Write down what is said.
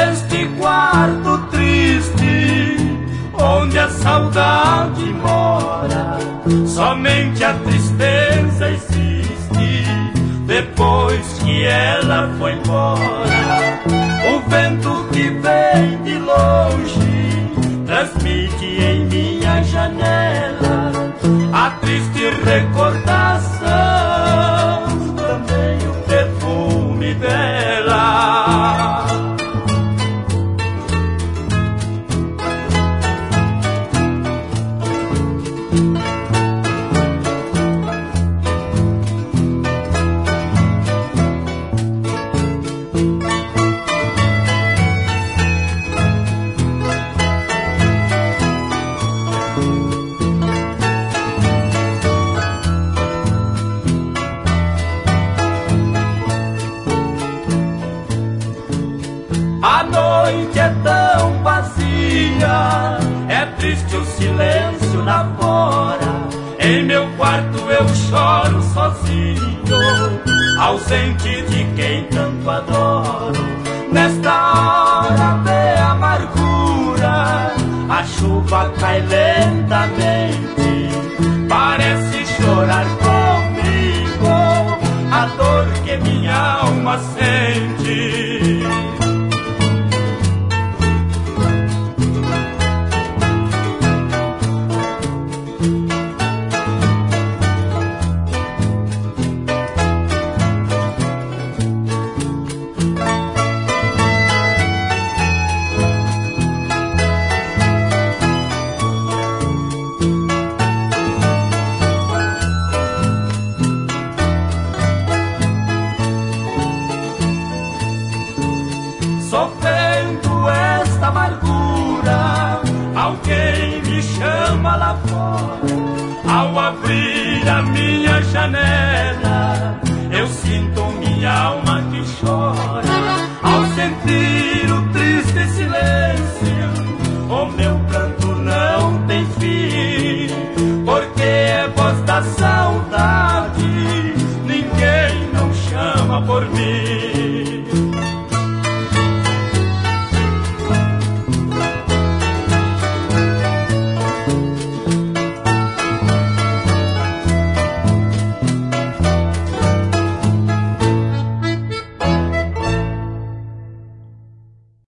neste quarto triste, onde a saudade mora, somente a tristeza existe. Depois que ela foi embora, o vento que vem de longe transmite em minha janela a triste recordação, também o perfume dela. A noite é tão vazia, é triste o silêncio lá fora. Em meu quarto eu choro sozinho, ausente de quem tanto adora.